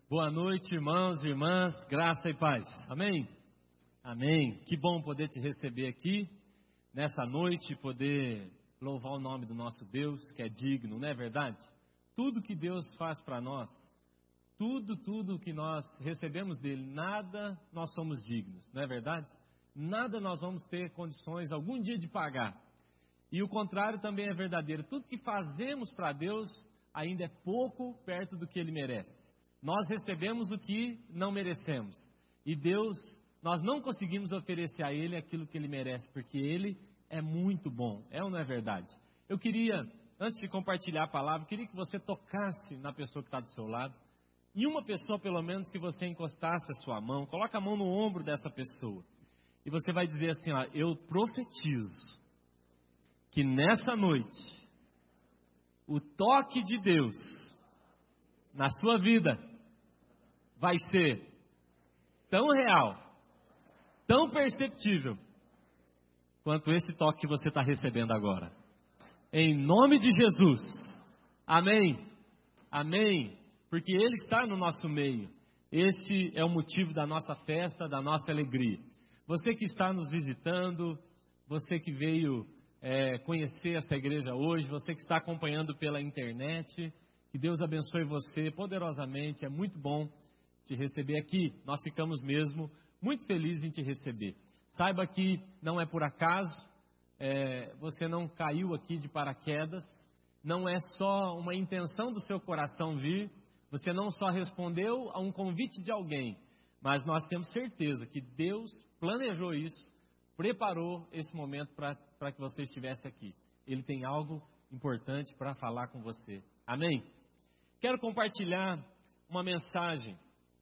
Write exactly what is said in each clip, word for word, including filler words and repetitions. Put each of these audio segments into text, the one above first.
Boa noite, irmãos e irmãs, graça e paz. Amém? Amém. Que bom poder te receber aqui nessa noite, poder louvar o nome do nosso Deus, que é digno, não é verdade? Tudo que Deus faz para nós, tudo, tudo que nós recebemos dele, nada nós somos dignos, não é verdade? Nada nós vamos ter condições algum dia de pagar. E o contrário também é verdadeiro. Tudo que fazemos para Deus ainda é pouco perto do que Ele merece. Nós recebemos o que não merecemos. E Deus, nós não conseguimos oferecer a Ele aquilo que Ele merece, porque Ele é muito bom. É ou não é verdade? Eu queria, antes de compartilhar a palavra, queria que você tocasse na pessoa que está do seu lado. E uma pessoa, pelo menos, que você encostasse a sua mão. Coloca a mão no ombro dessa pessoa. E você vai dizer assim, ó, eu profetizo que nessa noite, o toque de Deus na sua vida vai ser tão real, tão perceptível, quanto esse toque que você está recebendo agora. Em nome de Jesus. Amém. Amém. Porque Ele está no nosso meio. Esse é o motivo da nossa festa, da nossa alegria. Você que está nos visitando, você que veio é, conhecer essa igreja hoje, você que está acompanhando pela internet, que Deus abençoe você poderosamente. É muito bom te receber aqui. Nós ficamos mesmo muito felizes em te receber. Saiba que não é por acaso, é, você não caiu aqui de paraquedas, não é só uma intenção do seu coração vir, você não só respondeu a um convite de alguém, mas nós temos certeza que Deus planejou isso, preparou esse momento para que você estivesse aqui. Ele tem algo importante para falar com você. Amém? Quero compartilhar uma mensagem.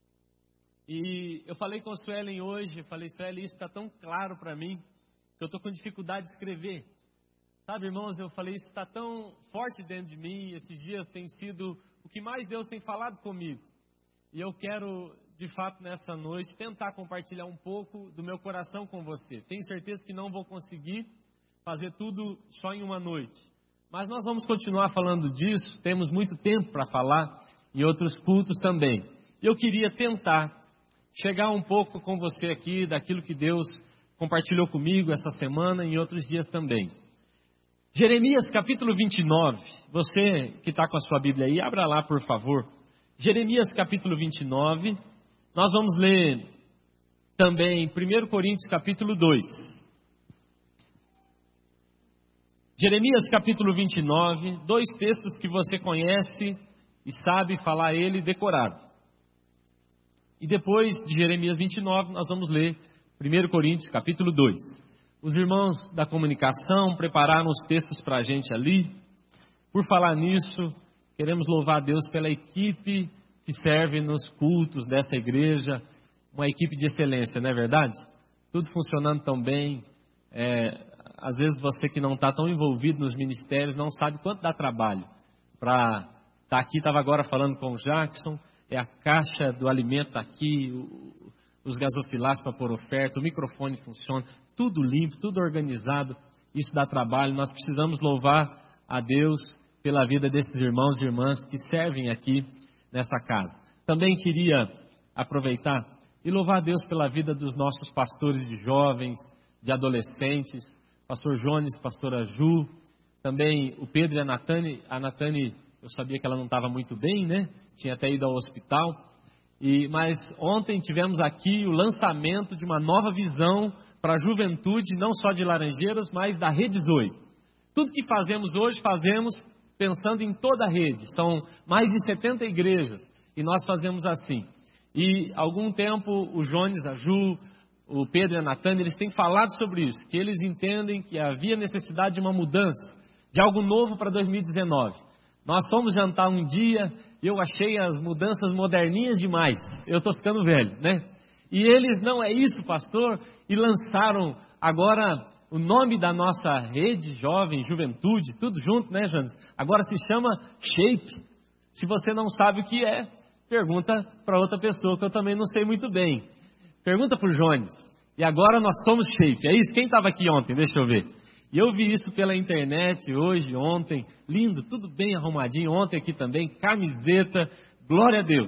E eu falei com a Suelen hoje, eu falei, Suelen, isso está tão claro para mim, que eu estou com dificuldade de escrever. Sabe, irmãos, eu falei, isso está tão forte dentro de mim, esses dias tem sido o que mais Deus tem falado comigo. E eu quero, de fato, nessa noite, tentar compartilhar um pouco do meu coração com você. Tenho certeza que não vou conseguir fazer tudo só em uma noite. Mas nós vamos continuar falando disso, temos muito tempo para falar, em outros cultos também. Eu queria tentar chegar um pouco com você aqui, daquilo que Deus compartilhou comigo essa semana e em outros dias também. Jeremias capítulo vinte e nove, você que está com a sua Bíblia aí, abra lá por favor. Jeremias capítulo vinte e nove, nós vamos ler também primeiro Coríntios capítulo dois. Jeremias capítulo vinte e nove, dois textos que você conhece e sabe falar ele decorado. E depois de Jeremias vinte e nove, nós vamos ler primeiro Coríntios capítulo dois. Os irmãos da comunicação prepararam os textos para a gente ali. Por falar nisso, queremos louvar a Deus pela equipe que serve nos cultos dessa igreja. Uma equipe de excelência, não é verdade? Tudo funcionando tão bem. É, às vezes você que não está tão envolvido nos ministérios não sabe quanto dá trabalho para estar aqui. Estava agora falando com o Jackson. É a caixa do alimento aqui, o, os gasofilados para pôr oferta, o microfone funciona, tudo limpo, tudo organizado. Isso dá trabalho. Nós precisamos louvar a Deus pela vida desses irmãos e irmãs que servem aqui nessa casa. Também queria aproveitar e louvar a Deus pela vida dos nossos pastores de jovens, de adolescentes, pastor Jones, pastora Ju, também o Pedro e a Natane. A Natane, eu sabia que ela não estava muito bem, né? Tinha até ido ao hospital. E, mas ontem tivemos aqui o lançamento de uma nova visão para a juventude, não só de Laranjeiras, mas da Rede Zoe. Tudo que fazemos hoje, fazemos pensando em toda a rede. São mais de setenta igrejas e nós fazemos assim. E há algum tempo o Jones, a Ju, o Pedro e a Natane, eles têm falado sobre isso, que eles entendem que havia necessidade de uma mudança, de algo novo para dois mil e dezenove. Nós fomos jantar um dia e eu achei as mudanças moderninhas demais. Eu estou ficando velho, né? E eles, não é isso, pastor, e lançaram agora o nome da nossa rede, jovem, juventude, tudo junto, né, Jones? Agora se chama Shape. Se você não sabe o que é, pergunta para outra pessoa, que eu também não sei muito bem. Pergunta para o Jones. E agora nós somos Shape. É isso? Quem estava aqui ontem? Deixa eu ver. E eu vi isso pela internet hoje, ontem. Lindo, tudo bem arrumadinho. Ontem aqui também, camiseta. Glória a Deus.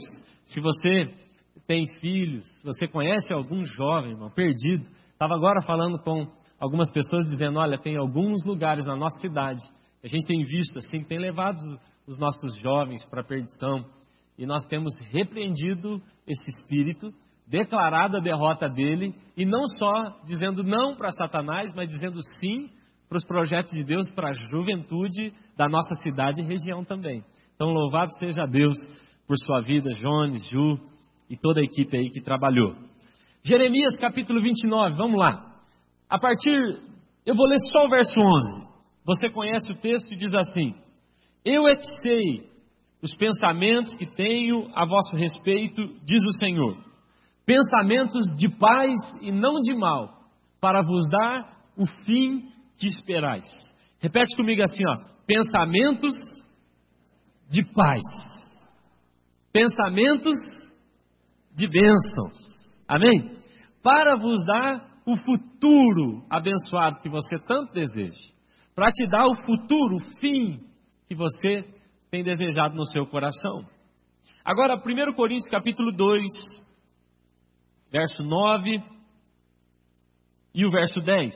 Se você tem filhos, se você conhece algum jovem, irmão, perdido, estava agora falando com algumas pessoas dizendo, olha, tem alguns lugares na nossa cidade, a gente tem visto assim, que tem levado os nossos jovens para a perdição, e nós temos repreendido esse espírito, declarado a derrota dele, e não só dizendo não para Satanás, mas dizendo sim para os projetos de Deus, para a juventude da nossa cidade e região também. Então, louvado seja Deus por sua vida, Jones, Ju e toda a equipe aí que trabalhou. Jeremias capítulo vinte e nove, vamos lá. A partir, eu vou ler só o verso onze. Você conhece o texto e diz assim: eu é que sei os pensamentos que tenho a vosso respeito, diz o Senhor. Pensamentos de paz e não de mal, para vos dar o fim que esperais. Repete comigo assim, ó. Pensamentos de paz. Pensamentos de bênçãos. Amém? Para vos dar o futuro abençoado que você tanto deseja. Para te dar o futuro, o fim que você tem desejado no seu coração. Agora, primeiro Coríntios capítulo dois, verso nove e o verso dez.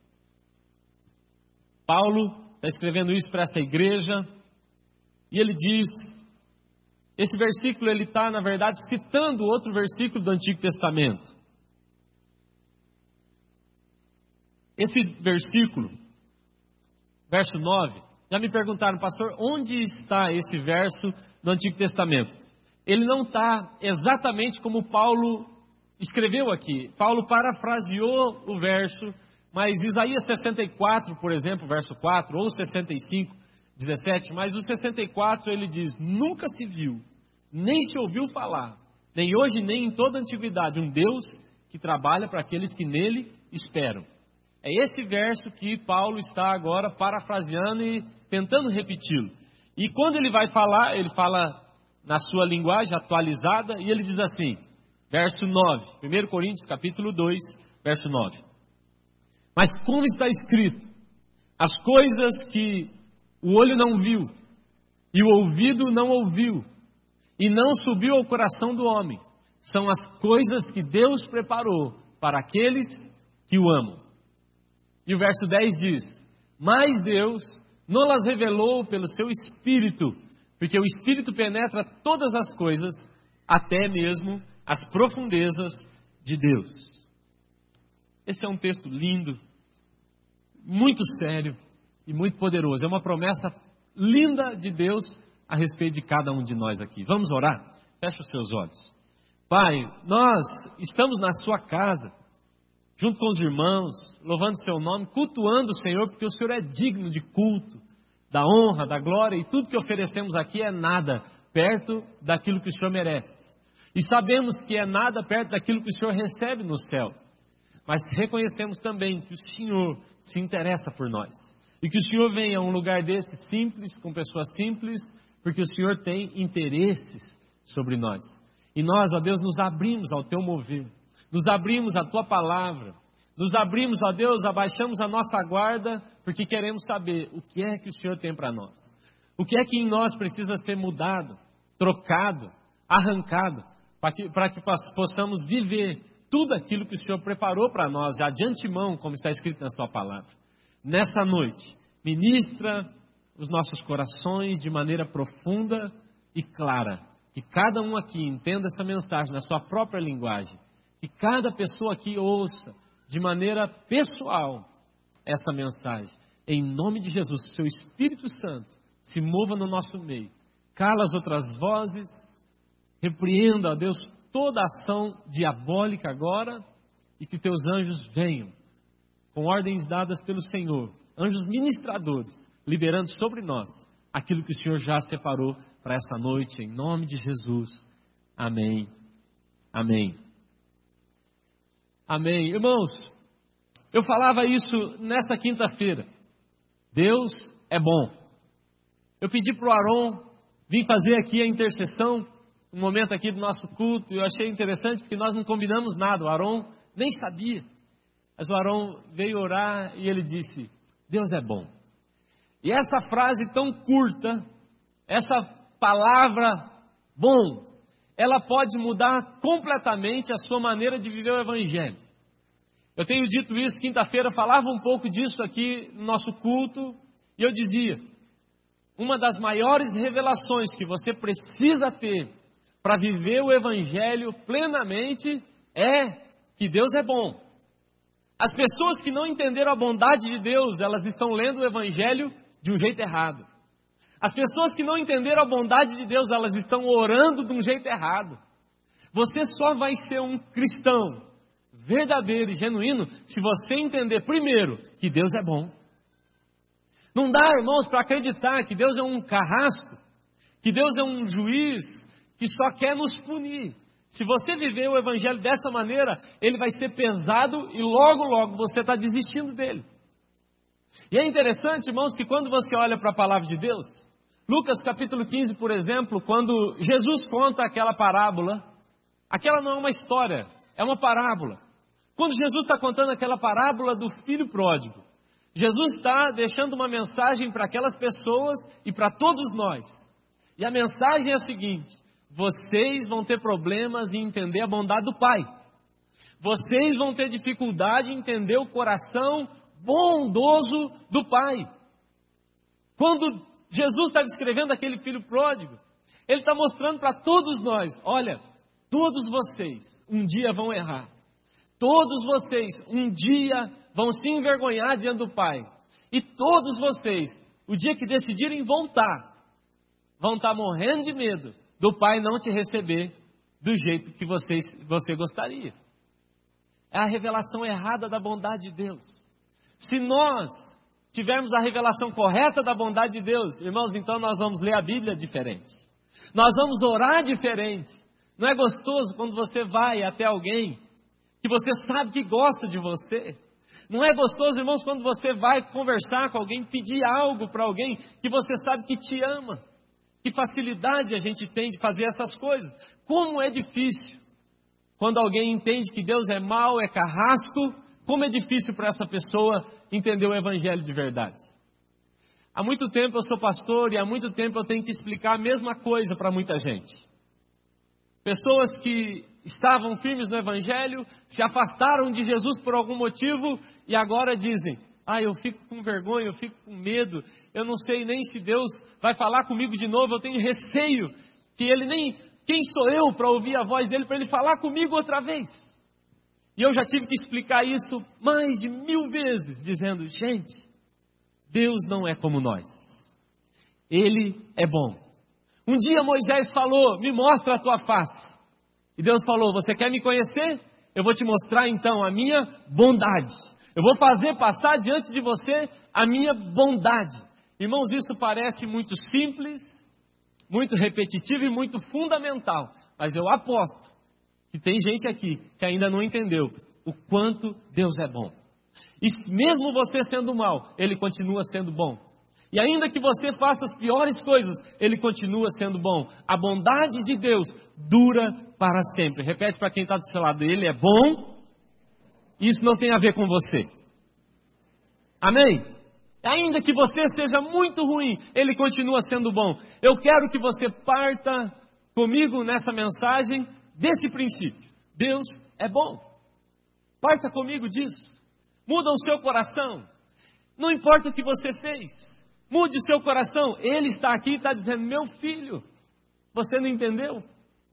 Paulo está escrevendo isso para essa igreja e ele diz, esse versículo ele está na verdade citando outro versículo do Antigo Testamento. Esse versículo, verso nove, já me perguntaram, pastor, onde está esse verso do Antigo Testamento? Ele não está exatamente como Paulo escreveu aqui. Paulo parafraseou o verso, mas Isaías sessenta e quatro, por exemplo, verso quatro, ou sessenta e cinco, dezessete, mas o sessenta e quatro ele diz, nunca se viu, nem se ouviu falar, nem hoje nem em toda a antiguidade, um Deus que trabalha para aqueles que nele esperam. É esse verso que Paulo está agora parafraseando e tentando repeti-lo. E quando ele vai falar, ele fala na sua linguagem atualizada, e ele diz assim, verso nove, primeiro Coríntios capítulo dois, verso nove. Mas como está escrito, as coisas que o olho não viu, e o ouvido não ouviu, e não subiu ao coração do homem, são as coisas que Deus preparou para aqueles que o amam. E o verso dez diz, mas Deus não las revelou pelo seu Espírito, porque o Espírito penetra todas as coisas, até mesmo as profundezas de Deus. Esse é um texto lindo, muito sério e muito poderoso. É uma promessa linda de Deus a respeito de cada um de nós aqui. Vamos orar? Feche os seus olhos. Pai, nós estamos na sua casa, junto com os irmãos, louvando o seu nome, cultuando o Senhor, porque o Senhor é digno de culto, da honra, da glória, e tudo que oferecemos aqui é nada perto daquilo que o Senhor merece. E sabemos que é nada perto daquilo que o Senhor recebe no céu. Mas reconhecemos também que o Senhor se interessa por nós. E que o Senhor venha a um lugar desse simples, com pessoas simples, porque o Senhor tem interesses sobre nós. E nós, ó Deus, nos abrimos ao Teu mover. Nos abrimos à Tua palavra. Nos abrimos, ó Deus, abaixamos a nossa guarda, porque queremos saber o que é que o Senhor tem para nós. O que é que em nós precisa ser mudado, trocado, arrancado, para que, para que possamos viver tudo aquilo que o Senhor preparou para nós, já de antemão, como está escrito na Sua palavra. Nesta noite, ministra os nossos corações de maneira profunda e clara. Que cada um aqui entenda essa mensagem na sua própria linguagem. Que cada pessoa aqui ouça de maneira pessoal essa mensagem. Em nome de Jesus, seu Espírito Santo se mova no nosso meio. Cala as outras vozes. Repreenda, ó Deus, toda a ação diabólica agora. E que teus anjos venham com ordens dadas pelo Senhor. Anjos ministradores, liberando sobre nós aquilo que o Senhor já separou para essa noite. Em nome de Jesus. Amém. Amém. Amém. Irmãos, eu falava isso nessa quinta-feira. Deus é bom. Eu pedi para o Aron vir fazer aqui a intercessão, um momento aqui do nosso culto. Eu achei interessante porque nós não combinamos nada. O Aron nem sabia. Mas o Aron veio orar e ele disse, Deus é bom. E essa frase tão curta, essa palavra bom, ela pode mudar completamente a sua maneira de viver o Evangelho. Eu tenho dito isso, quinta-feira falava um pouco disso aqui no nosso culto, e eu dizia, uma das maiores revelações que você precisa ter para viver o Evangelho plenamente é que Deus é bom. As pessoas que não entenderam a bondade de Deus, elas estão lendo o Evangelho de um jeito errado. As pessoas que não entenderam a bondade de Deus, elas estão orando de um jeito errado. Você só vai ser um cristão verdadeiro e genuíno se você entender primeiro que Deus é bom. Não dá, irmãos, para acreditar que Deus é um carrasco, que Deus é um juiz que só quer nos punir. Se você viver o Evangelho dessa maneira, ele vai ser pesado e logo, logo você está desistindo dele. E é interessante, irmãos, que quando você olha para a palavra de Deus, Lucas capítulo quinze, por exemplo, quando Jesus conta aquela parábola, aquela não é uma história, é uma parábola. Quando Jesus está contando aquela parábola do filho pródigo, Jesus está deixando uma mensagem para aquelas pessoas e para todos nós. E a mensagem é a seguinte: vocês vão ter problemas em entender a bondade do Pai. Vocês vão ter dificuldade em entender o coração bondoso do Pai. Quando Jesus está descrevendo aquele filho pródigo, ele está mostrando para todos nós, olha, todos vocês um dia vão errar. Todos vocês um dia vão se envergonhar diante do Pai. E todos vocês, o dia que decidirem voltar, vão estar morrendo de medo do Pai não te receber do jeito que vocês, você gostaria. É a revelação errada da bondade de Deus. Se nós tivermos a revelação correta da bondade de Deus, irmãos, então nós vamos ler a Bíblia diferente. Nós vamos orar diferente. Não é gostoso quando você vai até alguém que você sabe que gosta de você? Não é gostoso, irmãos, quando você vai conversar com alguém, pedir algo para alguém que você sabe que te ama? Que facilidade a gente tem de fazer essas coisas. Como é difícil quando alguém entende que Deus é mau, é carrasco. Como é difícil para essa pessoa entender o Evangelho de verdade. Há muito tempo eu sou pastor e há muito tempo eu tenho que explicar a mesma coisa para muita gente. Pessoas que estavam firmes no Evangelho, se afastaram de Jesus por algum motivo e agora dizem: ah, eu fico com vergonha, eu fico com medo, eu não sei nem se Deus vai falar comigo de novo, eu tenho receio que Ele nem... Quem sou eu para ouvir a voz dEle, para Ele falar comigo outra vez? E eu já tive que explicar isso mais de mil vezes, dizendo: gente, Deus não é como nós. Ele é bom. Um dia Moisés falou: me mostra a tua face. E Deus falou: você quer me conhecer? Eu vou te mostrar então a minha bondade. Eu vou fazer passar diante de você a minha bondade. Irmãos, isso parece muito simples, muito repetitivo e muito fundamental. Mas eu aposto que tem gente aqui que ainda não entendeu o quanto Deus é bom. E mesmo você sendo mal, Ele continua sendo bom. E ainda que você faça as piores coisas, Ele continua sendo bom. A bondade de Deus dura para sempre. Repete para quem está do seu lado: Ele é bom. Isso não tem a ver com você. Amém? Ainda que você seja muito ruim, Ele continua sendo bom. Eu quero que você parta comigo nessa mensagem desse princípio: Deus é bom. Parta comigo disso. Muda o seu coração. Não importa o que você fez, mude o seu coração. Ele está aqui e está dizendo: meu filho, você não entendeu?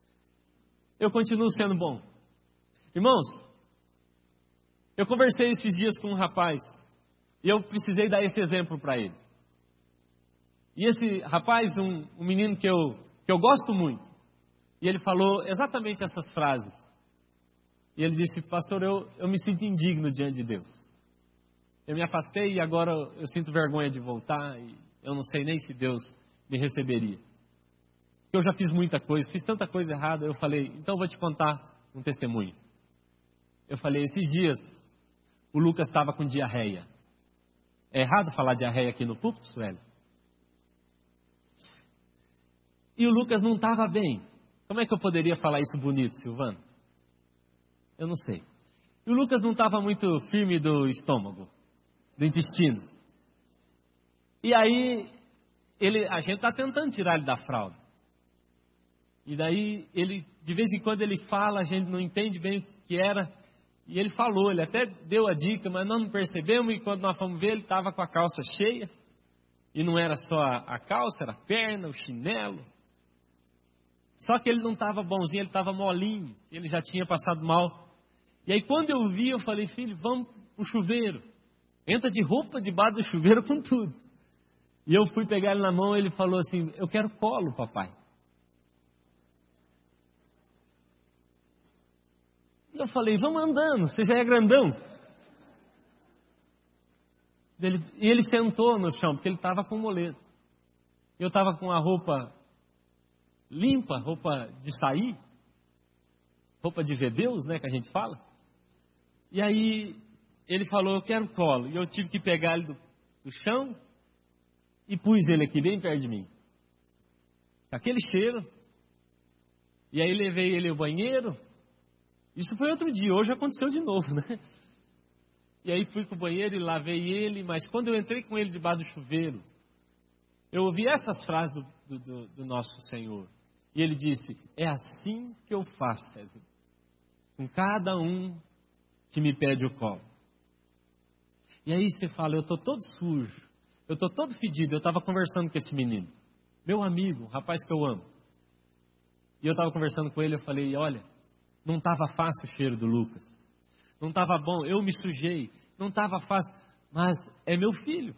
Eu continuo sendo bom. Irmãos, eu conversei esses dias com um rapaz e eu precisei dar esse exemplo para ele. E esse rapaz, um, um menino que eu, que eu gosto muito, e ele falou exatamente essas frases. E ele disse: pastor, eu, eu me sinto indigno diante de Deus. Eu me afastei e agora eu sinto vergonha de voltar e eu não sei nem se Deus me receberia. Porque eu já fiz muita coisa, fiz tanta coisa errada. Eu falei: então eu vou te contar um testemunho. Eu falei: esses dias o Lucas estava com diarreia. É errado falar diarreia aqui no púlpito, Sueli? E o Lucas não estava bem. Como é que eu poderia falar isso bonito, Silvano? Eu não sei. E o Lucas não estava muito firme do estômago, do intestino. E aí, ele, a gente está tentando tirar ele da fralda. E daí, ele, de vez em quando ele fala, a gente não entende bem o que era. E ele falou, ele até deu a dica, mas nós não percebemos. E quando nós fomos ver, ele estava com a calça cheia. E não era só a calça, era a perna, o chinelo. Só que ele não estava bonzinho, ele estava molinho. Ele já tinha passado mal. E aí quando eu vi, eu falei, filho, vamos pro chuveiro. Entra de roupa debaixo do chuveiro com tudo. E eu fui pegar ele na mão, ele falou assim, eu quero colo, papai. E eu falei, vamos andando, você já é grandão. Ele, e ele sentou no chão, porque ele estava com moleta. Eu estava com a roupa limpa, roupa de sair, roupa de ver Deus, né, que a gente fala. E aí ele falou, eu quero colo. E eu tive que pegar ele do, do chão e pus ele aqui bem perto de mim. Aquele cheiro. E aí levei ele ao banheiro. Isso foi outro dia, hoje aconteceu de novo, né? E aí fui para o banheiro e lavei ele, mas quando eu entrei com ele debaixo do chuveiro, eu ouvi essas frases do, do, do nosso Senhor. E ele disse, é assim que eu faço, César, com cada um que me pede o colo. E aí você fala, eu estou todo sujo, eu estou todo fedido. Eu estava conversando com esse menino, meu amigo, um rapaz que eu amo. E eu estava conversando com ele, eu falei, olha, não estava fácil o cheiro do Lucas. Não estava bom, eu me sujei, não estava fácil, mas é meu filho,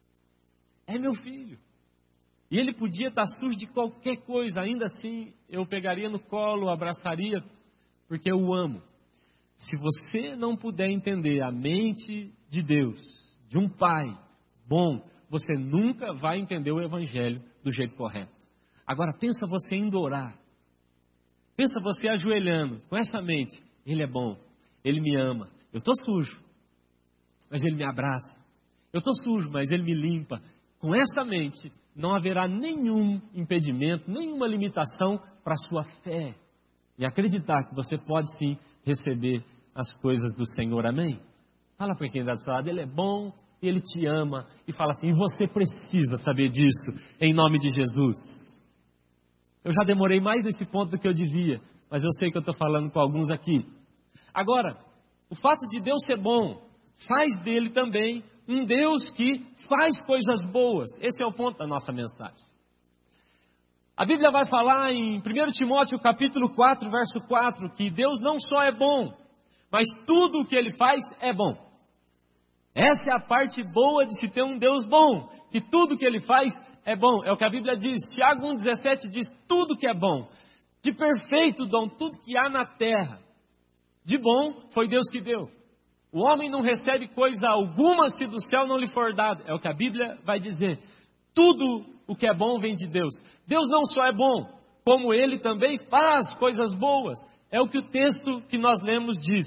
é meu filho. E ele podia estar sujo de qualquer coisa, ainda assim eu pegaria no colo, abraçaria, porque eu o amo. Se você não puder entender a mente de Deus, de um pai bom, você nunca vai entender o evangelho do jeito correto. Agora pensa você indo orar, pensa você ajoelhando, com essa mente, ele é bom. Ele me ama. Eu estou sujo, mas ele me abraça. Eu estou sujo, mas ele me limpa. Com essa mente, não haverá nenhum impedimento, nenhuma limitação para a sua fé. E acreditar que você pode sim receber as coisas do Senhor. Amém? Fala para quem está do seu lado, ele é bom, ele te ama. E fala assim, e você precisa saber disso, em nome de Jesus. Eu já demorei mais nesse ponto do que eu devia, mas eu sei que eu estou falando com alguns aqui. Agora, o fato de Deus ser bom, faz dele também um Deus que faz coisas boas. Esse é o ponto da nossa mensagem. A Bíblia vai falar em primeiro Timóteo capítulo quatro, verso quatro, que Deus não só é bom, mas tudo o que Ele faz é bom. Essa é a parte boa de se ter um Deus bom, que tudo o que Ele faz é bom. É o que a Bíblia diz. Tiago um, dezessete diz, tudo que é bom, de perfeito dom, tudo que há na terra, de bom foi Deus que deu. O homem não recebe coisa alguma se do céu não lhe for dado. É o que a Bíblia vai dizer. Tudo o que é bom vem de Deus. Deus não só é bom, como Ele também faz coisas boas. É o que o texto que nós lemos diz.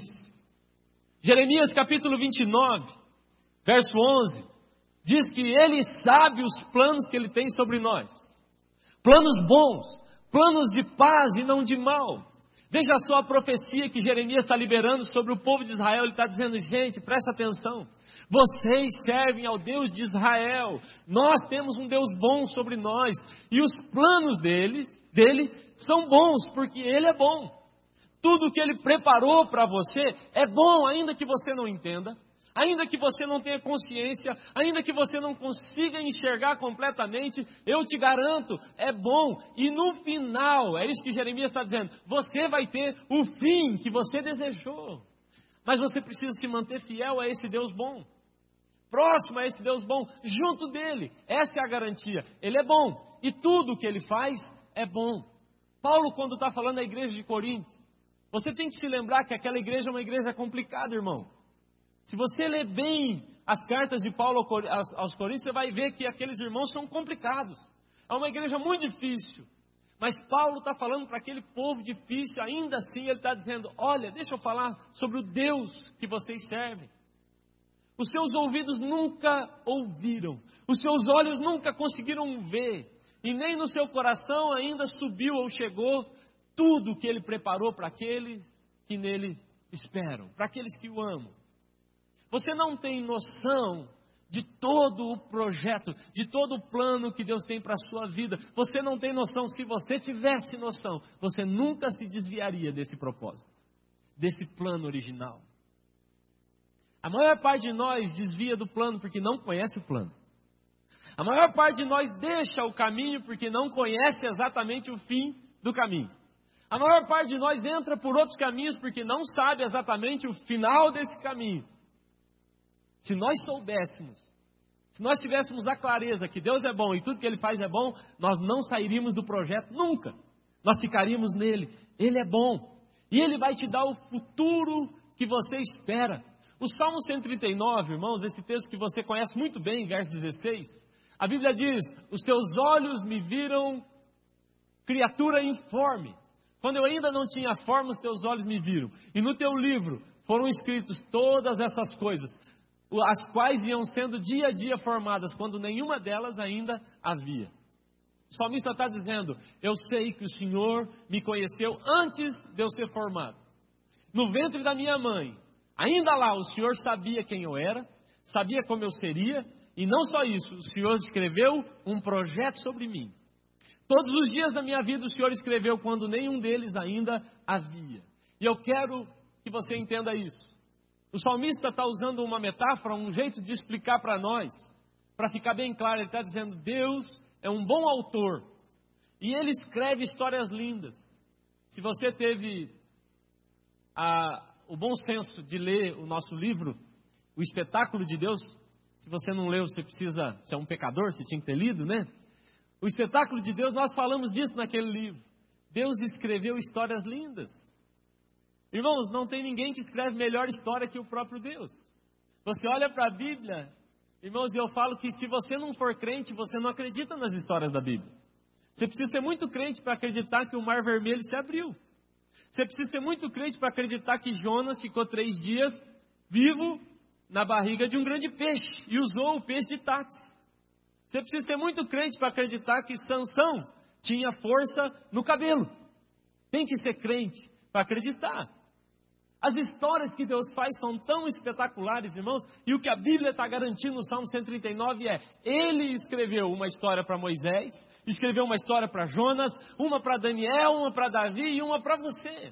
Jeremias capítulo vinte e nove, verso onze, diz que Ele sabe os planos que Ele tem sobre nós. Planos bons, planos de paz e não de mal. Veja só a profecia que Jeremias está liberando sobre o povo de Israel. Ele está dizendo, gente, presta atenção. Vocês servem ao Deus de Israel. Nós temos um Deus bom sobre nós. E os planos deles, dele são bons, porque Ele é bom. Tudo que Ele preparou para você é bom, ainda que você não entenda. Ainda que você não tenha consciência, ainda que você não consiga enxergar completamente, eu te garanto, é bom. E no final, é isso que Jeremias está dizendo, você vai ter o fim que você desejou. Mas você precisa se manter fiel a esse Deus bom. Próximo a esse Deus bom, junto dele. Essa é a garantia. Ele é bom. E tudo o que ele faz é bom. Paulo, quando está falando da igreja de Corinto, você tem que se lembrar que aquela igreja é uma igreja complicada, irmão. Se você ler bem as cartas de Paulo aos Coríntios, você vai ver que aqueles irmãos são complicados. É uma igreja muito difícil. Mas Paulo está falando para aquele povo difícil, ainda assim ele está dizendo, olha, deixa eu falar sobre o Deus que vocês servem. Os seus ouvidos nunca ouviram, os seus olhos nunca conseguiram ver, e nem no seu coração ainda subiu ou chegou tudo que ele preparou para aqueles que nele esperam, para aqueles que o amam. Você não tem noção de todo o projeto, de todo o plano que Deus tem para a sua vida. Você não tem noção. Se você tivesse noção, você nunca se desviaria desse propósito, desse plano original. A maior parte de nós desvia do plano porque não conhece o plano. A maior parte de nós deixa o caminho porque não conhece exatamente o fim do caminho. A maior parte de nós entra por outros caminhos porque não sabe exatamente o final desse caminho. Se nós soubéssemos, se nós tivéssemos a clareza que Deus é bom e tudo que Ele faz é bom, nós não sairíamos do projeto nunca. Nós ficaríamos nele. Ele é bom. E Ele vai te dar o futuro que você espera. O Salmo cento e trinta e nove, irmãos, esse texto que você conhece muito bem, verso dezesseis, a Bíblia diz: os teus olhos me viram criatura informe. Quando eu ainda não tinha forma, os teus olhos me viram. E no teu livro foram escritas todas essas coisas, as quais iam sendo dia a dia formadas, quando nenhuma delas ainda havia. O salmista está dizendo: eu sei que o Senhor me conheceu antes de eu ser formado. No ventre da minha mãe, ainda lá o Senhor sabia quem eu era, sabia como eu seria, e não só isso, o Senhor escreveu um projeto sobre mim. Todos os dias da minha vida o Senhor escreveu quando nenhum deles ainda havia. E eu quero que você entenda isso. O salmista está usando uma metáfora, um jeito de explicar para nós, para ficar bem claro. Ele está dizendo: Deus é um bom autor e Ele escreve histórias lindas. Se você teve a, o bom senso de ler o nosso livro, O Espetáculo de Deus, se você não leu, você precisa, você é um pecador, você tinha que ter lido, né? O Espetáculo de Deus, nós falamos disso naquele livro. Deus escreveu histórias lindas. Irmãos, não tem ninguém que escreve melhor história que o próprio Deus. Você olha para a Bíblia, irmãos, e eu falo que se você não for crente, você não acredita nas histórias da Bíblia. Você precisa ser muito crente para acreditar que o Mar Vermelho se abriu. Você precisa ser muito crente para acreditar que Jonas ficou três dias vivo na barriga de um grande peixe e usou o peixe de táxi. Você precisa ser muito crente para acreditar que Sansão tinha força no cabelo. Tem que ser crente para acreditar. As histórias que Deus faz são tão espetaculares, irmãos, e o que a Bíblia está garantindo no Salmo cento e trinta e nove é: Ele escreveu uma história para Moisés, escreveu uma história para Jonas, uma para Daniel, uma para Davi e uma para você.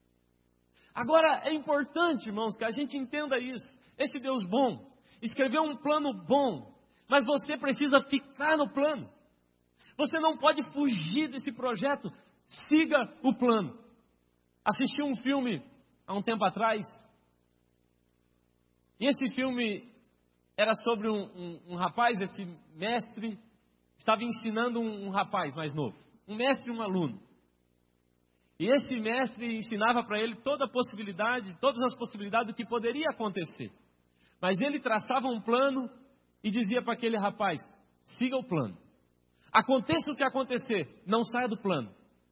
Agora, é importante, irmãos, que a gente entenda isso. Esse Deus bom escreveu um plano bom, mas você precisa ficar no plano. Você não pode fugir desse projeto. Siga o plano. Assisti um filme há um tempo atrás, e esse filme era sobre um, um, um rapaz. Esse mestre estava ensinando um, um rapaz mais novo, um mestre e um aluno. E esse mestre ensinava para ele toda a possibilidade, todas as possibilidades do que poderia acontecer. Mas ele traçava um plano e dizia para aquele rapaz: siga o plano. Aconteça o que acontecer, não saia do plano.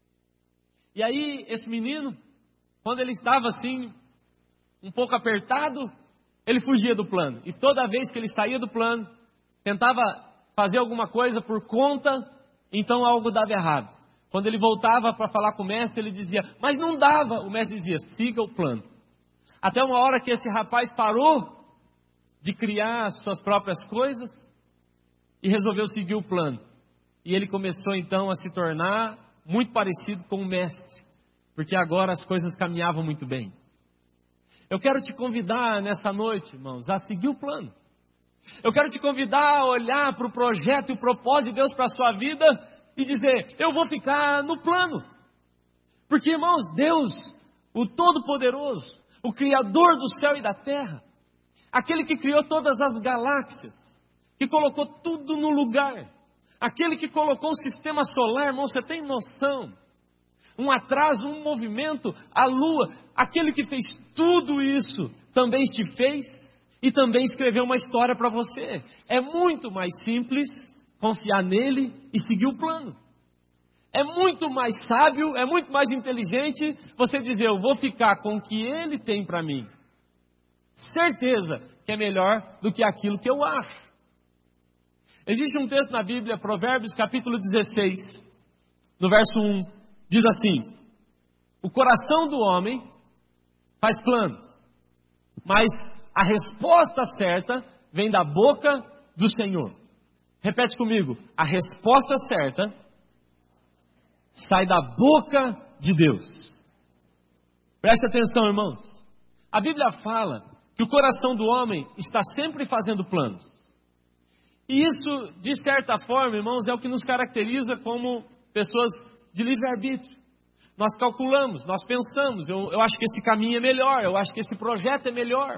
E aí esse menino, quando ele estava assim, um pouco apertado, ele fugia do plano. E toda vez que ele saía do plano, tentava fazer alguma coisa por conta, então algo dava errado. Quando ele voltava para falar com o mestre, ele dizia: mas não dava. O mestre dizia: siga o plano. Até uma hora que esse rapaz parou de criar as suas próprias coisas e resolveu seguir o plano. E ele começou então a se tornar muito parecido com o mestre, porque agora as coisas caminhavam muito bem. Eu quero te convidar nessa noite, irmãos, a seguir o plano. Eu quero te convidar a olhar para o projeto e o propósito de Deus para a sua vida e dizer: eu vou ficar no plano. Porque, irmãos, Deus, o Todo-Poderoso, o Criador do céu e da terra, aquele que criou todas as galáxias, que colocou tudo no lugar, aquele que colocou o sistema solar, irmão, você tem noção? Um atraso, um movimento, a lua, aquele que fez tudo isso, também te fez e também escreveu uma história para você. É muito mais simples confiar nele e seguir o plano. É muito mais sábio, é muito mais inteligente você dizer: eu vou ficar com o que ele tem para mim. Certeza que é melhor do que aquilo que eu acho. Existe um texto na Bíblia, Provérbios capítulo dezesseis, no verso um, diz assim: o coração do homem faz planos, mas a resposta certa vem da boca do Senhor. Repete comigo, a resposta certa sai da boca de Deus. Preste atenção, irmãos. A Bíblia fala que o coração do homem está sempre fazendo planos. E isso, de certa forma, irmãos, é o que nos caracteriza como pessoas de livre-arbítrio. Nós calculamos, nós pensamos, eu, eu acho que esse caminho é melhor, eu acho que esse projeto é melhor.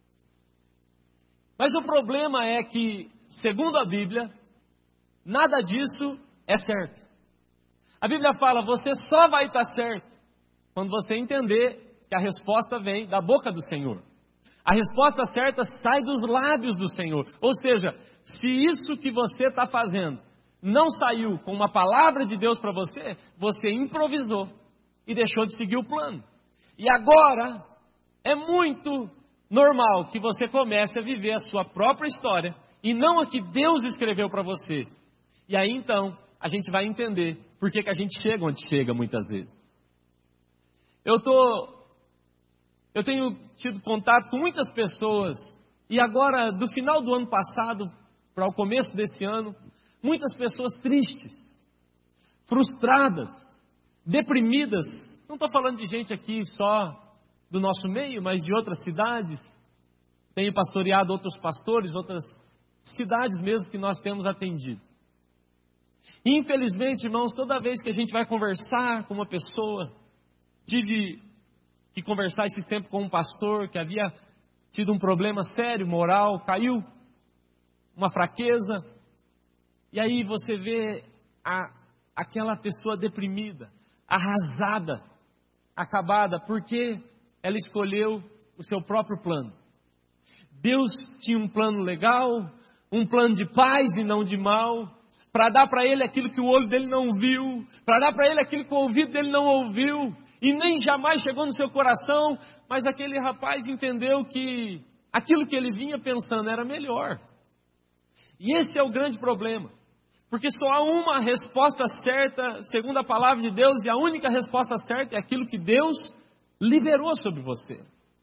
Mas o problema é que, segundo a Bíblia, nada disso é certo. A Bíblia fala, você só vai estar certo quando você entender que a resposta vem da boca do Senhor. A resposta certa sai dos lábios do Senhor. Ou seja, se isso que você está fazendo não saiu com uma palavra de Deus para você, você improvisou e deixou de seguir o plano. E agora é muito normal que você comece a viver a sua própria história e não a que Deus escreveu para você. E aí então a gente vai entender por que que a gente chega onde chega muitas vezes. Eu tô, eu tenho tido contato com muitas pessoas e agora do final do ano passado para o começo desse ano, muitas pessoas tristes, frustradas, deprimidas. Não estou falando de gente aqui só do nosso meio, mas de outras cidades. Tenho pastoreado outros pastores, outras cidades mesmo que nós temos atendido. E infelizmente, irmãos, toda vez que a gente vai conversar com uma pessoa, tive que conversar esse tempo com um pastor que havia tido um problema sério, moral, caiu, uma fraqueza. E aí você vê a, aquela pessoa deprimida, arrasada, acabada, porque ela escolheu o seu próprio plano. Deus tinha um plano legal, um plano de paz e não de mal, para dar para ele aquilo que o olho dele não viu, para dar para ele aquilo que o ouvido dele não ouviu, e nem jamais chegou no seu coração, mas aquele rapaz entendeu que aquilo que ele vinha pensando era melhor. E esse é o grande problema, porque só há uma resposta certa, segundo a palavra de Deus, e a única resposta certa é aquilo que Deus liberou sobre você.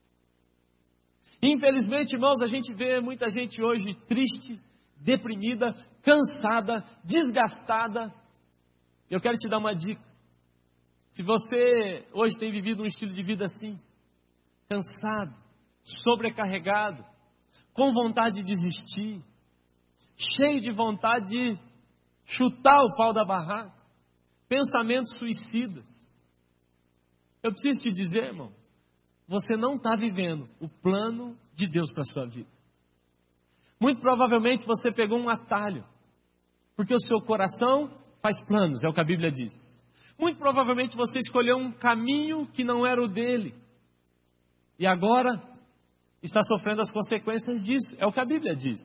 Infelizmente, irmãos, a gente vê muita gente hoje triste, deprimida, cansada, desgastada. Eu quero te dar uma dica. Se você hoje tem vivido um estilo de vida assim, cansado, sobrecarregado, com vontade de desistir, cheio de vontade de chutar o pau da barraca, pensamentos suicidas, eu preciso te dizer, irmão, você não está vivendo o plano de Deus para a sua vida. Muito provavelmente você pegou um atalho, porque o seu coração faz planos, é o que a Bíblia diz. Muito provavelmente você escolheu um caminho que não era o dele, e agora está sofrendo as consequências disso, é o que a Bíblia diz.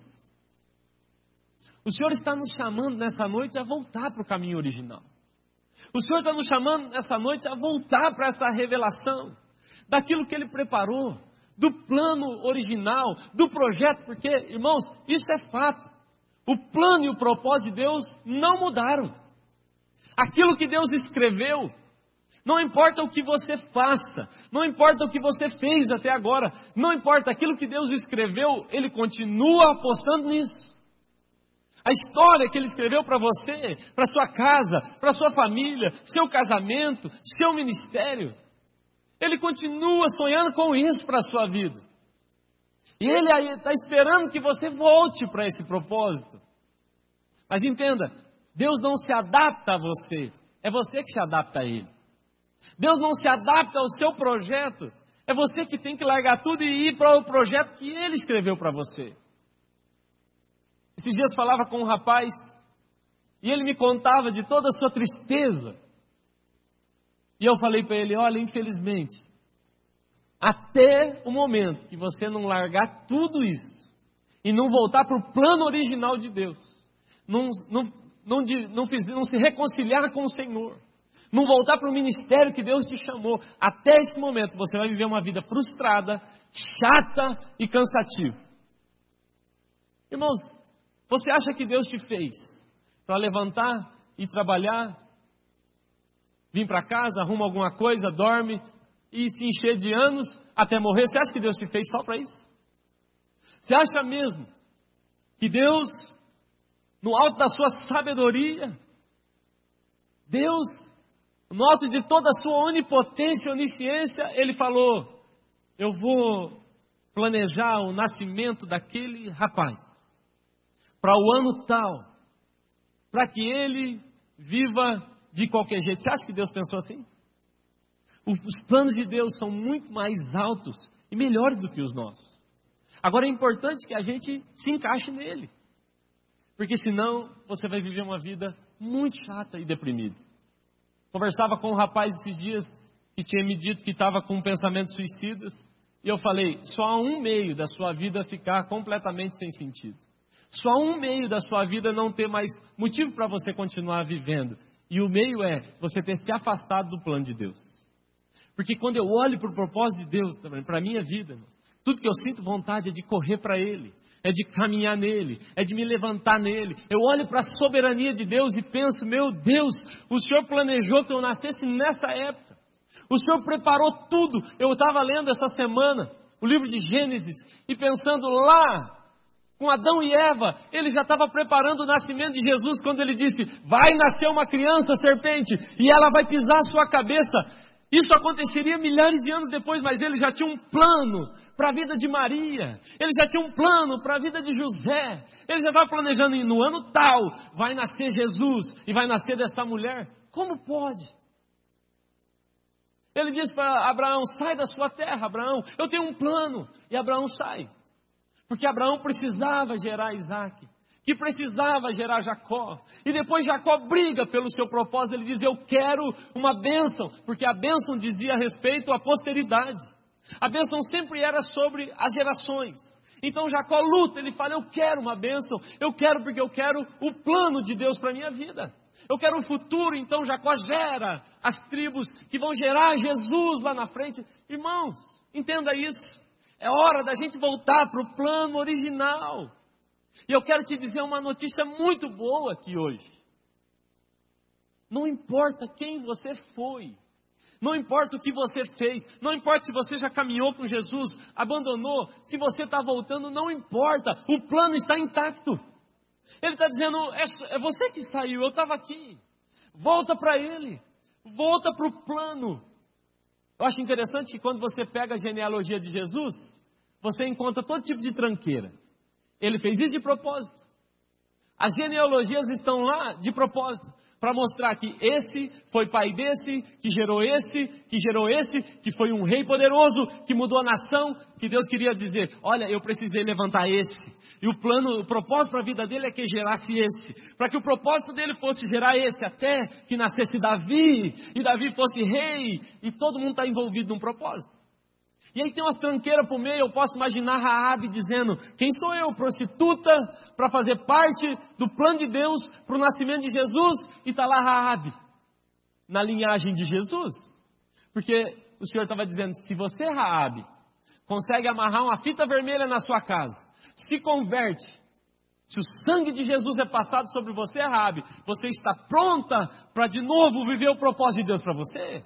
O Senhor está nos chamando nessa noite a voltar para o caminho original. O Senhor está nos chamando nessa noite a voltar para essa revelação, daquilo que Ele preparou, do plano original, do projeto, porque, irmãos, isso é fato. O plano e o propósito de Deus não mudaram. Aquilo que Deus escreveu, não importa o que você faça, não importa o que você fez até agora, não importa aquilo que Deus escreveu, Ele continua apostando nisso. A história que Ele escreveu para você, para sua casa, para sua família, seu casamento, seu ministério, Ele continua sonhando com isso para a sua vida. E Ele aí está esperando que você volte para esse propósito. Mas entenda, Deus não se adapta a você, é você que se adapta a Ele. Deus não se adapta ao seu projeto, é você que tem que largar tudo e ir para o projeto que Ele escreveu para você. Esses dias falava com um rapaz, e ele me contava de toda a sua tristeza. E eu falei para ele, olha, infelizmente, até o momento que você não largar tudo isso, e não voltar para o plano original de Deus, não, não, não, não, não se reconciliar com o Senhor, não voltar para o ministério que Deus te chamou, até esse momento você vai viver uma vida frustrada, chata e cansativa. Irmãos, você acha que Deus te fez para levantar e trabalhar, vir para casa, arruma alguma coisa, dorme e se encher de anos até morrer? Você acha que Deus te fez só para isso? Você acha mesmo que Deus, no alto da sua sabedoria, Deus, no alto de toda a sua onipotência e onisciência, Ele falou: eu vou planejar o nascimento daquele rapaz para o ano tal, para que ele viva de qualquer jeito. Você acha que Deus pensou assim? Os planos de Deus são muito mais altos e melhores do que os nossos. Agora é importante que a gente se encaixe nele, porque senão você vai viver uma vida muito chata e deprimida. Conversava com um rapaz esses dias que tinha me dito que estava com pensamentos suicidas, e eu falei: só há um meio da sua vida ficar completamente sem sentido. Só há um meio da sua vida não ter mais motivo para você continuar vivendo. E o meio é você ter se afastado do plano de Deus. Porque quando eu olho para o propósito de Deus, para a minha vida, tudo que eu sinto vontade é de correr para Ele, é de caminhar nele, é de me levantar nele. Eu olho para a soberania de Deus e penso: meu Deus, o Senhor planejou que eu nascesse nessa época. O Senhor preparou tudo. Eu estava lendo essa semana o livro de Gênesis e pensando lá, com Adão e Eva, Ele já estava preparando o nascimento de Jesus quando Ele disse: vai nascer uma criança serpente e ela vai pisar a sua cabeça. Isso aconteceria milhares de anos depois, mas Ele já tinha um plano para a vida de Maria. Ele já tinha um plano para a vida de José. Ele já estava planejando: no ano tal vai nascer Jesus e vai nascer dessa mulher. Como pode? Ele diz para Abraão: sai da sua terra, Abraão, eu tenho um plano. E Abraão sai, porque Abraão precisava gerar Isaac, que precisava gerar Jacó. E depois Jacó briga pelo seu propósito. Ele diz: eu quero uma bênção, porque a bênção dizia respeito à posteridade. A bênção sempre era sobre as gerações. Então Jacó luta, ele fala: eu quero uma bênção, eu quero porque eu quero o plano de Deus para a minha vida. Eu quero o futuro. Então Jacó gera as tribos que vão gerar Jesus lá na frente. Irmãos, entenda isso. É hora da gente voltar para o plano original. E eu quero te dizer uma notícia muito boa aqui hoje. Não importa quem você foi, não importa o que você fez, não importa se você já caminhou com Jesus, abandonou, se você está voltando, não importa, o plano está intacto. Ele está dizendo: é, é você que saiu, eu estava aqui. Volta para Ele, volta para o plano. Eu acho interessante que quando você pega a genealogia de Jesus, você encontra todo tipo de tranqueira. Ele fez isso de propósito. As genealogias estão lá de propósito, para mostrar que esse foi pai desse, que gerou esse, que gerou esse, que foi um rei poderoso, que mudou a nação, que Deus queria dizer: olha, eu precisei levantar esse. E o plano, o propósito para a vida dele é que gerasse esse. Para que o propósito dele fosse gerar esse, até que nascesse Davi, e Davi fosse rei, e todo mundo está envolvido num propósito. E aí tem umas tranqueiras por meio. Eu posso imaginar Raabe dizendo: quem sou eu, prostituta, para fazer parte do plano de Deus para o nascimento de Jesus? E está lá Raabe, na linhagem de Jesus. Porque o Senhor estava dizendo: se você, Raabe, consegue amarrar uma fita vermelha na sua casa, se converte, se o sangue de Jesus é passado sobre você, Raabe, você está pronta para de novo viver o propósito de Deus para você?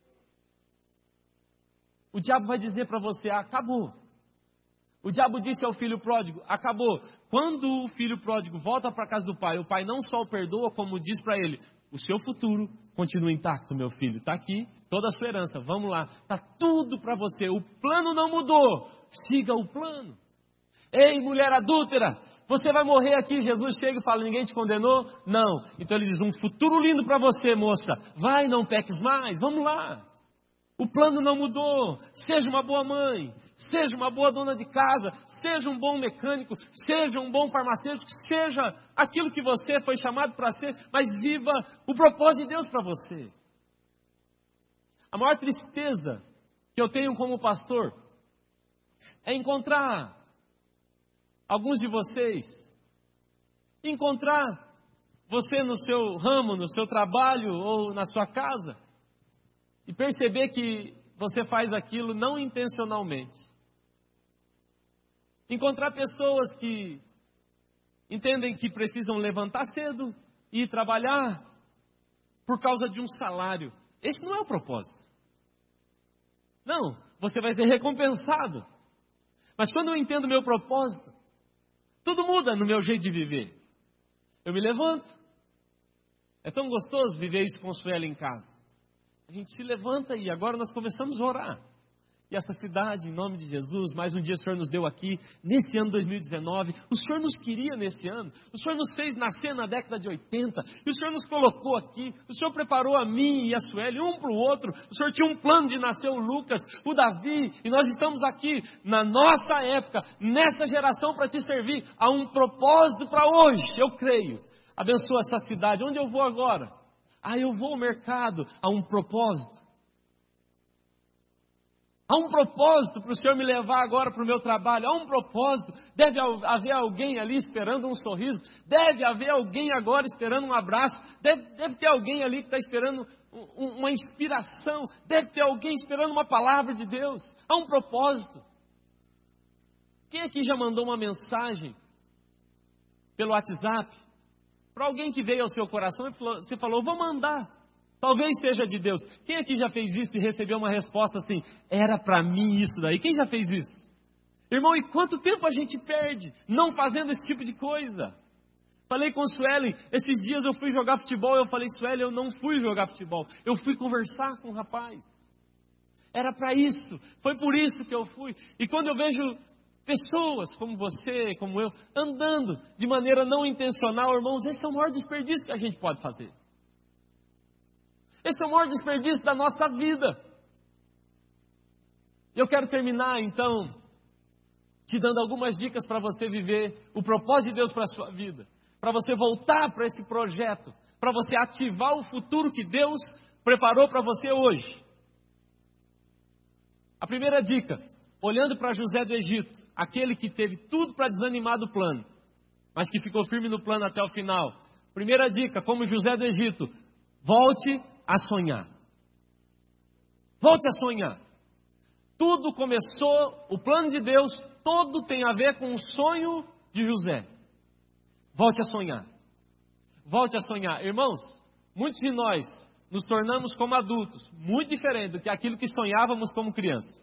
O diabo vai dizer para você: acabou. O diabo disse ao filho pródigo: acabou. Quando o filho pródigo volta para a casa do pai, o pai não só o perdoa, como diz para ele: o seu futuro continua intacto, meu filho. Está aqui toda a sua herança, vamos lá. Está tudo para você. O plano não mudou. Siga o plano. Ei, mulher adúltera, você vai morrer aqui. Jesus chega e fala: ninguém te condenou? Não. Então ele diz: um futuro lindo para você, moça. Vai, não peques mais, vamos lá. O plano não mudou. Seja uma boa mãe, seja uma boa dona de casa, seja um bom mecânico, seja um bom farmacêutico, seja aquilo que você foi chamado para ser, mas viva o propósito de Deus para você. A maior tristeza que eu tenho como pastor é encontrar alguns de vocês, encontrar você no seu ramo, no seu trabalho ou na sua casa, e perceber que você faz aquilo não intencionalmente. Encontrar pessoas que entendem que precisam levantar cedo e ir trabalhar por causa de um salário. Esse não é o propósito. Não, você vai ser recompensado. Mas quando eu entendo o meu propósito, Tudo muda no meu jeito de viver. Eu me levanto. É tão gostoso viver isso com o Sueli em casa. A gente se levanta e agora nós começamos a orar. E essa cidade, em nome de Jesus, mais um dia o Senhor nos deu aqui, nesse ano dois mil e dezenove. O Senhor nos queria nesse ano. O Senhor nos fez nascer na década de oitenta. E o Senhor nos colocou aqui. O Senhor preparou a mim e a Sueli, um para o outro. O Senhor tinha um plano de nascer o Lucas, o Davi. E nós estamos aqui, na nossa época, nessa geração, para te servir. Há um propósito para hoje, eu creio. Abençoa essa cidade. Onde eu vou agora? Ah, eu vou ao mercado. Há um propósito. Há um propósito para o Senhor me levar agora para o meu trabalho. Há um propósito. Deve haver alguém ali esperando um sorriso. Deve haver alguém agora esperando um abraço. Deve, deve ter alguém ali que está esperando um, uma inspiração. Deve ter alguém esperando uma palavra de Deus. Há um propósito. Quem aqui já mandou uma mensagem pelo WhatsApp para alguém que veio ao seu coração e falou, você falou, vou mandar. Talvez seja de Deus. Quem aqui já fez isso e recebeu uma resposta assim, era para mim isso daí? Quem já fez isso? Irmão, e quanto tempo a gente perde não fazendo esse tipo de coisa? Falei com o Sueli, esses dias eu fui jogar futebol, eu falei, Sueli, eu não fui jogar futebol, eu fui conversar com o rapaz. Era para isso, foi por isso que eu fui. E quando eu vejo pessoas como você, como eu, andando de maneira não intencional, irmãos, esse é o maior desperdício que a gente pode fazer. Esse é o maior desperdício da nossa vida. E eu quero terminar, então, te dando algumas dicas para você viver o propósito de Deus para a sua vida. Para você voltar para esse projeto. Para você ativar o futuro que Deus preparou para você hoje. A primeira dica, olhando para José do Egito, aquele que teve tudo para desanimar do plano, mas que ficou firme no plano até o final. Primeira dica, como José do Egito, volte a sonhar. Volte a sonhar. Tudo começou, o plano de Deus, todo tem a ver com o sonho de José. Volte a sonhar. Volte a sonhar. Irmãos, muitos de nós nos tornamos como adultos, muito diferente do que aquilo que sonhávamos como criança.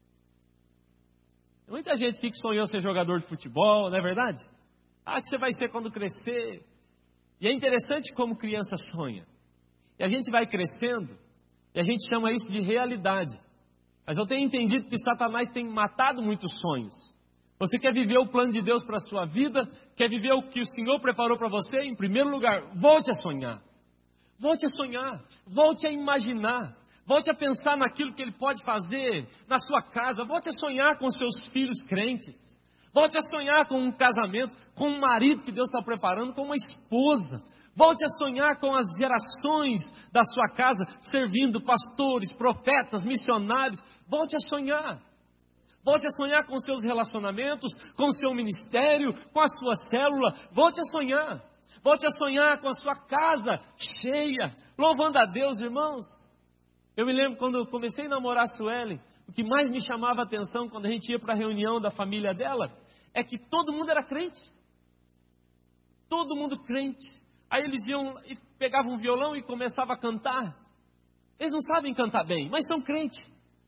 Muita gente que sonhou ser jogador de futebol, não é verdade? Ah, que você vai ser quando crescer. E é interessante como criança sonha. E a gente vai crescendo, e a gente chama isso de realidade. Mas eu tenho entendido que Satanás tem matado muitos sonhos. Você quer viver o plano de Deus para a sua vida? Quer viver o que o Senhor preparou para você? Em primeiro lugar, volte a sonhar. Volte a sonhar, volte a imaginar. Volte a pensar naquilo que Ele pode fazer na sua casa. Volte a sonhar com seus filhos crentes. Volte a sonhar com um casamento, com um marido que Deus está preparando, com uma esposa. Volte a sonhar com as gerações da sua casa, servindo pastores, profetas, missionários. Volte a sonhar. Volte a sonhar com seus relacionamentos, com o seu ministério, com a sua célula. Volte a sonhar. Volte a sonhar com a sua casa cheia, louvando a Deus, irmãos. Eu me lembro quando eu comecei a namorar a Sueli, o que mais me chamava a atenção quando a gente ia para a reunião da família dela, é que todo mundo era crente. Todo mundo crente. Aí eles iam e pegavam um violão e começavam a cantar. Eles não sabem cantar bem, mas são crentes.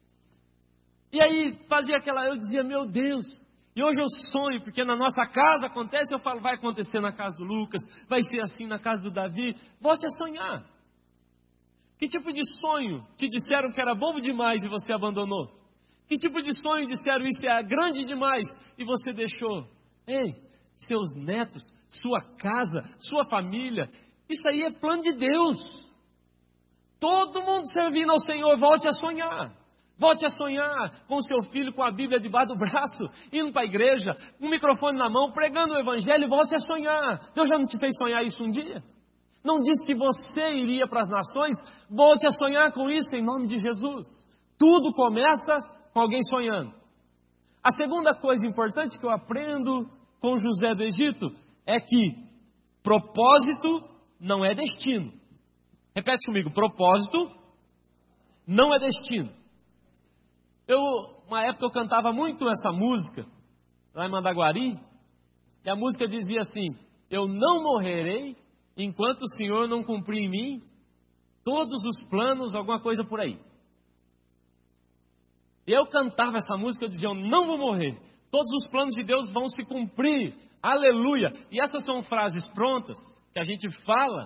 E aí fazia aquela, eu dizia, meu Deus. E hoje eu sonho, porque na nossa casa acontece, eu falo, vai acontecer na casa do Lucas, vai ser assim na casa do Davi. Volte a sonhar. Que tipo de sonho te disseram que era bobo demais e você abandonou? Que tipo de sonho disseram isso é grande demais e você deixou? Ei, seus netos, sua casa, sua família, isso aí é plano de Deus. Todo mundo servindo ao Senhor, volte a sonhar. Volte a sonhar com o seu filho com a Bíblia debaixo do braço, indo para a igreja, com o microfone na mão, pregando o Evangelho, volte a sonhar. Deus já não te fez sonhar isso um dia? Não disse que você iria para as nações? Volte a sonhar com isso em nome de Jesus. Tudo começa com alguém sonhando. A segunda coisa importante que eu aprendo com José do Egito é que propósito não é destino. Repete comigo, propósito não é destino. Eu, uma época eu cantava muito essa música, lá em Mandaguari, e a música dizia assim, eu não morrerei enquanto o Senhor não cumprir em mim todos os planos, alguma coisa por aí. Eu cantava essa música, eu dizia, eu não vou morrer, todos os planos de Deus vão se cumprir Aleluia! E essas são frases prontas que a gente fala.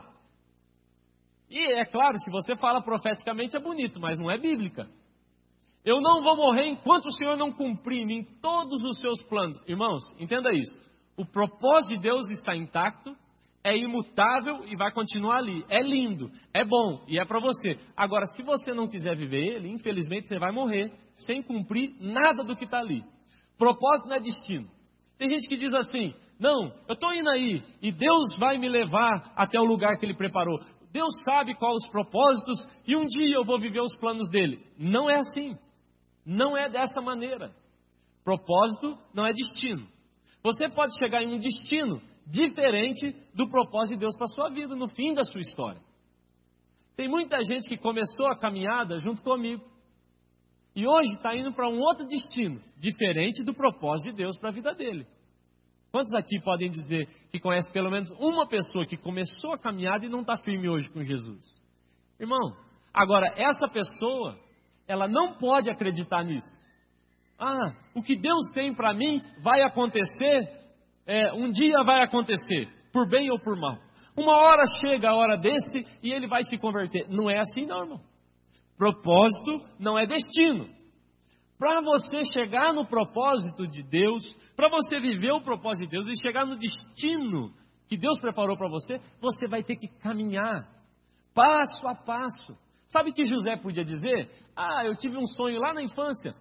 E é claro, se você fala profeticamente é bonito, mas não é bíblica. Eu não vou morrer enquanto o Senhor não cumprir em mim todos os seus planos. Irmãos, entenda isso. O propósito de Deus está intacto, é imutável e vai continuar ali. É lindo, é bom e é para você. Agora, se você não quiser viver ele, infelizmente você vai morrer sem cumprir nada do que está ali. Propósito não é destino. Tem gente que diz assim, não, eu estou indo aí e Deus vai me levar até o lugar que Ele preparou. Deus sabe quais os propósitos e um dia eu vou viver os planos dele. Não é assim. Não é dessa maneira. Propósito não é destino. Você pode chegar em um destino diferente do propósito de Deus para a sua vida, no fim da sua história. Tem muita gente que começou a caminhada junto comigo. E hoje está indo para um outro destino, diferente do propósito de Deus para a vida dele. Quantos aqui podem dizer que conhece pelo menos uma pessoa que começou a caminhada e não está firme hoje com Jesus? Irmão, agora essa pessoa, ela não pode acreditar nisso. Ah, o que Deus tem para mim vai acontecer, é, um dia vai acontecer, por bem ou por mal. Uma hora chega a hora desse e ele vai se converter. Não é assim não, irmão. Propósito não é destino. Para você chegar no propósito de Deus, para você viver o propósito de Deus e chegar no destino que Deus preparou para você, você vai ter que caminhar passo a passo. Sabe o que José podia dizer? Ah, eu tive um sonho lá na infância.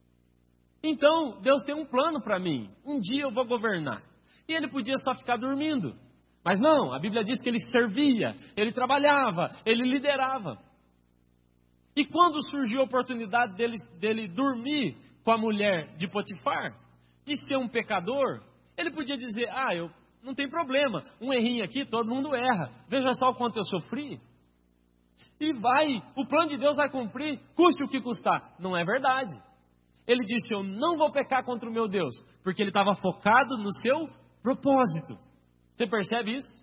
Então, Deus tem um plano para mim. Um dia eu vou governar. E ele podia só ficar dormindo. Mas não, a Bíblia diz que ele servia, ele trabalhava, ele liderava. E quando surgiu a oportunidade dele, dele dormir com a mulher de Potifar, de ser um pecador, ele podia dizer, ah, eu, não tem problema, um errinho aqui, todo mundo erra, veja só o quanto eu sofri. E vai, o plano de Deus vai cumprir, custe o que custar. Não é verdade. Ele disse, eu não vou pecar contra o meu Deus, porque ele estava focado no seu propósito. Você percebe isso?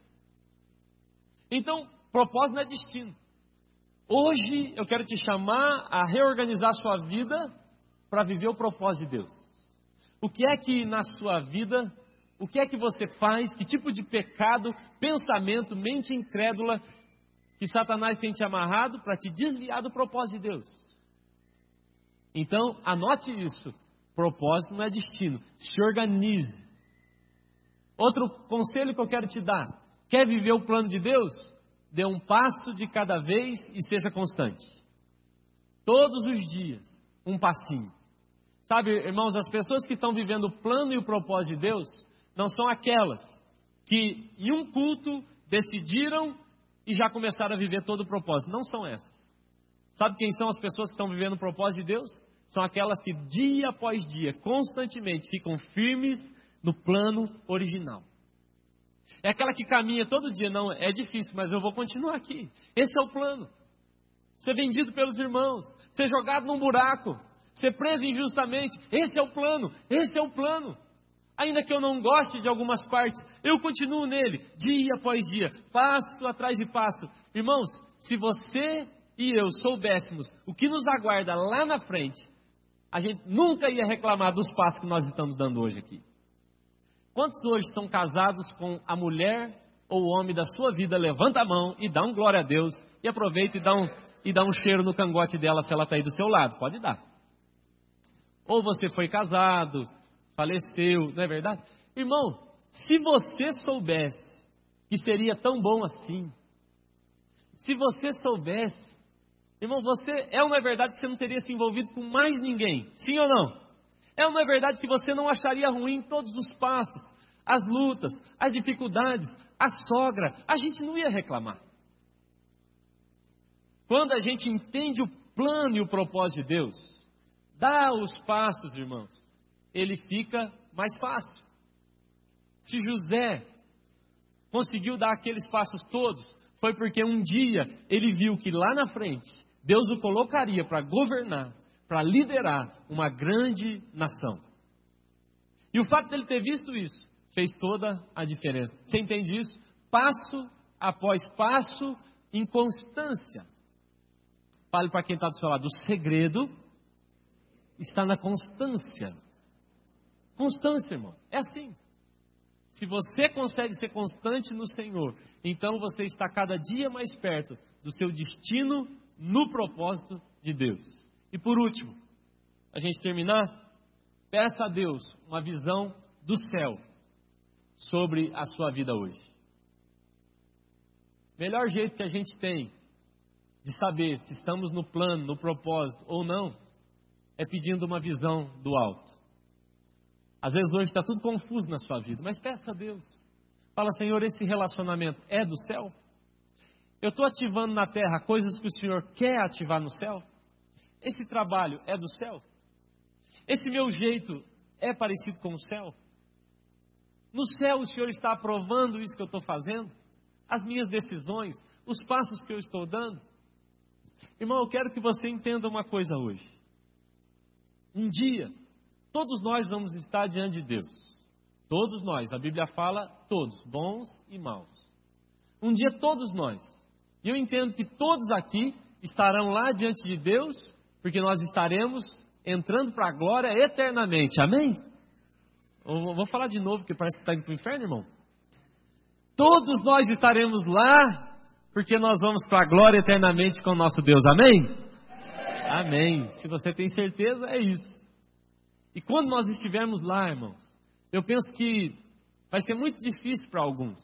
Então, propósito não é destino. Hoje eu quero te chamar a reorganizar a sua vida para viver o propósito de Deus. O que é que na sua vida, o que é que você faz, que tipo de pecado, pensamento, mente incrédula que Satanás tem te amarrado para te desviar do propósito de Deus? Então, anote isso. Propósito não é destino. Se organize. Outro conselho que eu quero te dar. Quer viver o plano de Deus? Dê um passo de cada vez e seja constante. Todos os dias, um passinho. Sabe, irmãos, as pessoas que estão vivendo o plano e o propósito de Deus, não são aquelas que em um culto decidiram e já começaram a viver todo o propósito. Não são essas. Sabe quem são as pessoas que estão vivendo o propósito de Deus? São aquelas que dia após dia, constantemente, ficam firmes no plano original. É aquela que caminha todo dia, não, é difícil, mas eu vou continuar aqui. Esse é o plano. Ser vendido pelos irmãos, ser jogado num buraco, ser preso injustamente. Esse é o plano, esse é o plano. Ainda que eu não goste de algumas partes, eu continuo nele, dia após dia, passo atrás de passo. Irmãos, se você e eu soubéssemos o que nos aguarda lá na frente, a gente nunca ia reclamar dos passos que nós estamos dando hoje aqui. Quantos hoje são casados com a mulher ou o homem da sua vida? Levanta a mão e dá um glória a Deus. E aproveita e dá um, e dá um cheiro no cangote dela se ela está aí do seu lado. Pode dar. Ou você foi casado, faleceu, não é verdade? Irmão, se você soubesse que seria tão bom assim, se você soubesse, irmão, você é ou não é verdade que você não teria se envolvido com mais ninguém? Sim ou não? É ou não é verdade que você não acharia ruim todos os passos, as lutas, as dificuldades, a sogra? A gente não ia reclamar. Quando a gente entende o plano e o propósito de Deus, dá os passos, irmãos, ele fica mais fácil. Se José conseguiu dar aqueles passos todos, foi porque um dia ele viu que lá na frente, Deus o colocaria para governar, para liderar uma grande nação. E o fato dele ter visto isso, fez toda a diferença. Você entende isso? Passo após passo, em constância. Fale para quem está do seu lado, o segredo está na constância. Constância, irmão, é assim. Se você consegue ser constante no Senhor, então você está cada dia mais perto do seu destino no propósito de Deus. E por último, a gente terminar, peça a Deus uma visão do céu sobre a sua vida hoje. Melhor jeito que a gente tem de saber se estamos no plano, no propósito ou não, é pedindo uma visão do alto. Às vezes hoje está tudo confuso na sua vida, mas peça a Deus. Fala, Senhor, esse relacionamento é do céu? Eu estou ativando na terra coisas que o Senhor quer ativar no céu? Esse trabalho é do céu? Esse meu jeito é parecido com o céu? No céu o Senhor está aprovando isso que eu estou fazendo? As minhas decisões, os passos que eu estou dando? Irmão, eu quero que você entenda uma coisa hoje. Um dia, todos nós vamos estar diante de Deus. Todos nós, a Bíblia fala todos, bons e maus. Um dia todos nós. E eu entendo que todos aqui estarão lá diante de Deus, porque nós estaremos entrando para a glória eternamente. Amém? Eu vou falar de novo, porque parece que está indo para o inferno, irmão. Todos nós estaremos lá, porque nós vamos para a glória eternamente com o nosso Deus. Amém? Amém. Se você tem certeza, é isso. E quando nós estivermos lá, irmãos, eu penso que vai ser muito difícil para alguns.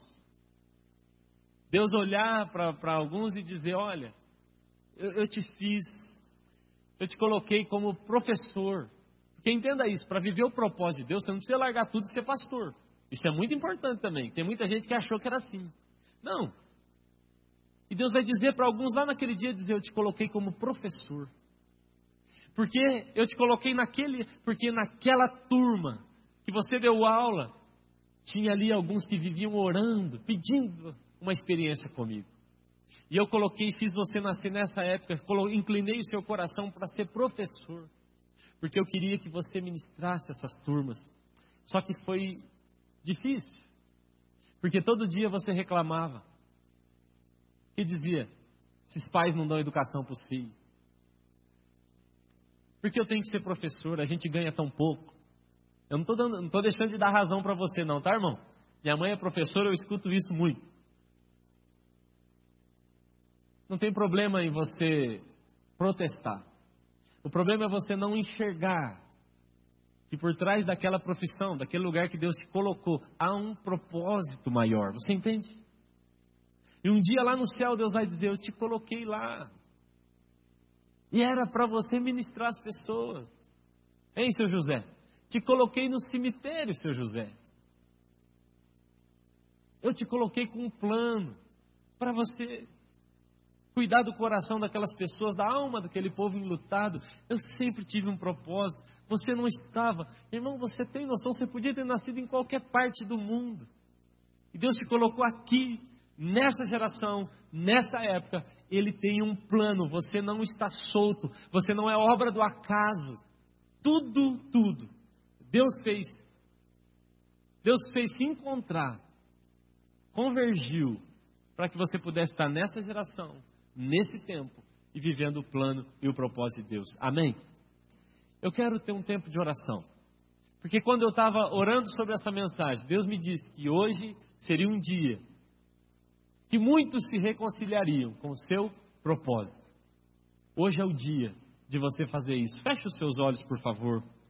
Deus olhar para alguns e dizer, olha, eu, eu te fiz, eu te coloquei como professor. Porque entenda isso, para viver o propósito de Deus, você não precisa largar tudo e ser pastor. Isso é muito importante também. Tem muita gente que achou que era assim. Não. E Deus vai dizer para alguns lá naquele dia, dizer, eu te coloquei como professor. Porque eu te coloquei naquele, porque naquela turma que você deu aula, tinha ali alguns que viviam orando, pedindo uma experiência comigo. E eu coloquei e fiz você nascer nessa época, inclinei o seu coração para ser professor, porque eu queria que você ministrasse essas turmas. Só que foi difícil, porque todo dia você reclamava e dizia, esses pais não dão educação para os filhos. Porque eu tenho que ser professor, a gente ganha tão pouco. Eu não estou dando, não estou deixando de dar razão para você não, tá, irmão? Minha mãe é professora, eu escuto isso muito. Não tem problema em você protestar. O problema é você não enxergar que por trás daquela profissão, daquele lugar que Deus te colocou, há um propósito maior. Você entende? E um dia lá no céu Deus vai dizer, eu te coloquei lá. E era para você ministrar as pessoas. Hein, seu José? Te coloquei no cemitério, seu José. Eu te coloquei com um plano para você cuidar do coração daquelas pessoas, da alma daquele povo enlutado. Eu sempre tive um propósito. Você não estava. Irmão, você tem noção, você podia ter nascido em qualquer parte do mundo. E Deus te colocou aqui, nessa geração, nessa época. Ele tem um plano, você não está solto, você não é obra do acaso. Tudo, tudo. Deus fez, Deus fez se encontrar, convergiu, para que você pudesse estar nessa geração, nesse tempo, e vivendo o plano e o propósito de Deus. Amém? Eu quero ter um tempo de oração, porque quando eu estava orando sobre essa mensagem, Deus me disse que hoje seria um dia que muitos se reconciliariam com o seu propósito. Hoje é o dia de você fazer isso. Feche os seus olhos, por favor.